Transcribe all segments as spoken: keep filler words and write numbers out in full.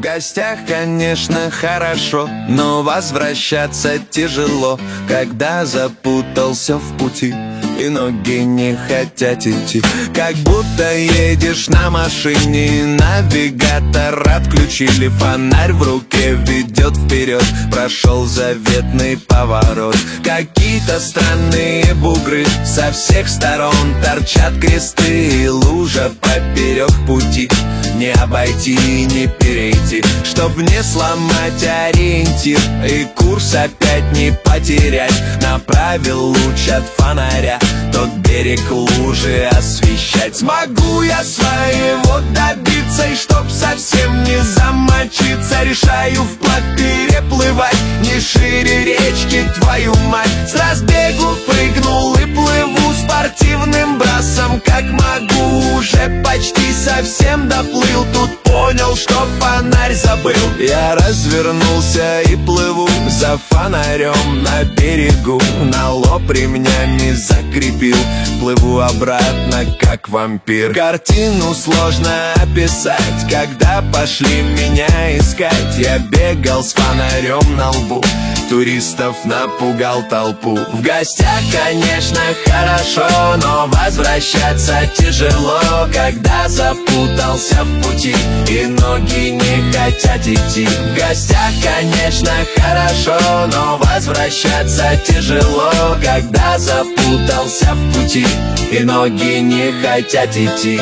В гостях, конечно, хорошо, но возвращаться тяжело, когда запутался в пути и ноги не хотят идти. Как будто едешь на машине, навигатор отключили, фонарь в руке ведет вперед, прошел заветный поворот. Какие-то странные бугры, со всех сторон торчат кресты, лужа поперек пути, не обойти, не перейти, чтоб не сломать ориентир и курс опять не потерять. Направил луч от фонаря, тот берег лужи освещать. Смогу я своего добиться, и чтоб совсем не замочиться, решаю вплавь переплывать, не шире речки, твою мать. С разбегу прыгнул и плыву спортивным брасом, как могу, уже почти совсем доплыл. Тут понял, что фонарь забыл. Я развернулся и плыву за фонарем на берегу, на лоб ремнями закрепил, плыву обратно, как вампир. Картину сложно описать, когда пошли меня искать. Я бегал с фонарем на лбу, туристов напугал толпу. В гостях, конечно, хорошо, но возвращаться тяжело, когда запутался в пути и ноги не хотят идти. В гостях, конечно, хорошо, но возвращаться тяжело, когда запутался в пути и ноги не хотят идти.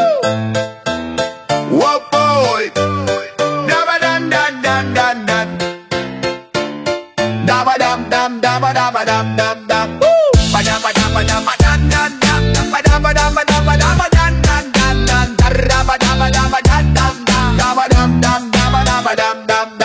Воу-бой! Да-ба-дан-дан-дан-дан-дан. Да-ба-дам-дам-да-ба-да-ба-дам-дам-дам. Ба-да-ба-да-ба-да-ба-дан-дан-дан. Ба-да-ба-да-ба-да-ба-дан-дан-дан-дан. Да-ра-ба-да-ба-да-ба-дан-дан-дан. Да-ба-дам-дам-да-ба-да-ба-дам-дам.